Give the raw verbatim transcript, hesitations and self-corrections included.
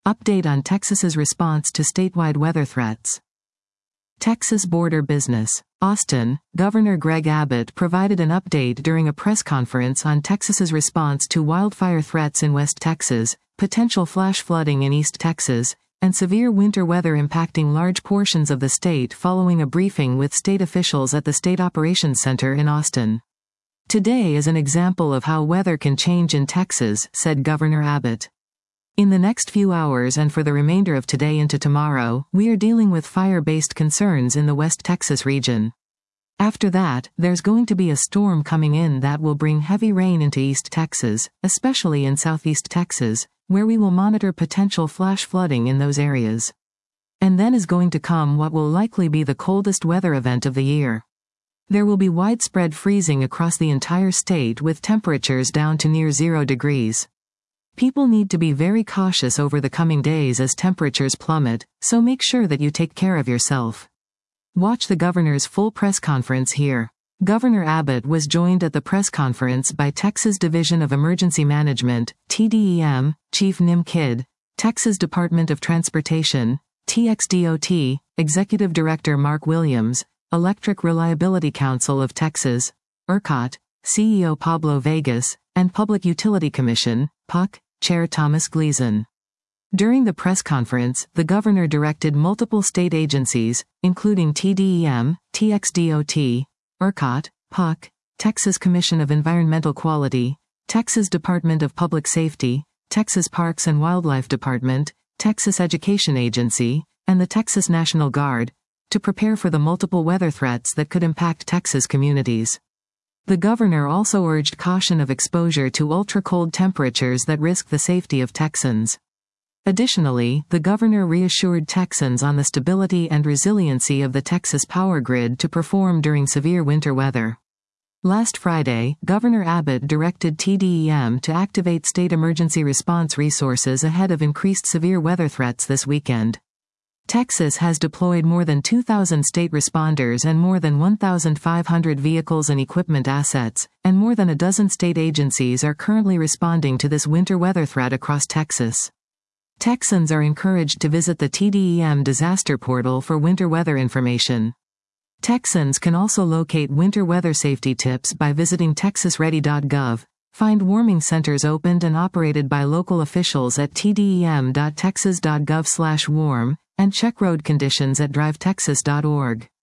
Update on Texas's response to statewide weather threats. Texas border business. Austin, Governor Greg Abbott provided an update during a press conference on Texas's response to wildfire threats in West Texas, potential flash flooding in East Texas, and severe winter weather impacting large portions of the state following a briefing with state officials at the State Operations Center in Austin. "Today is an example of how weather can change in Texas," said Governor Abbott. "In the next few hours and for the remainder of today into tomorrow, we are dealing with fire-based concerns in the West Texas region. After that, there's going to be a storm coming in that will bring heavy rain into East Texas, especially in Southeast Texas, where we will monitor potential flash flooding in those areas. And then is going to come what will likely be the coldest weather event of the year. There will be widespread freezing across the entire state with temperatures down to near zero degrees. People need to be very cautious over the coming days as temperatures plummet, so make sure that you take care of yourself." Watch the governor's full press conference here. Governor Abbott was joined at the press conference by Texas Division of Emergency Management, T D E M, Chief Nim Kidd, Texas Department of Transportation, T X D O T, Executive Director Mark Williams, Electric Reliability Council of Texas, ERCOT, C E O Pablo Vegas, and Public Utility Commission, P U C, Chair Thomas Gleason. During the press conference, the governor directed multiple state agencies, including T D E M, T X D O T, ERCOT, P U C, Texas Commission of Environmental Quality, Texas Department of Public Safety, Texas Parks and Wildlife Department, Texas Education Agency, and the Texas National Guard, to prepare for the multiple weather threats that could impact Texas communities. The governor also urged caution of exposure to ultra-cold temperatures that risk the safety of Texans. Additionally, the governor reassured Texans on the stability and resiliency of the Texas power grid to perform during severe winter weather. Last Friday, Governor Abbott directed T D E M to activate state emergency response resources ahead of increased severe weather threats this weekend. Texas has deployed more than two thousand state responders and more than one thousand five hundred vehicles and equipment assets, and more than a dozen state agencies are currently responding to this winter weather threat across Texas. Texans are encouraged to visit the T D E M disaster portal for winter weather information. Texans can also locate winter weather safety tips by visiting texas ready dot gov, find warming centers opened and operated by local officials at t d e m dot texas dot gov slash warm, and check road conditions at drive texas dot org.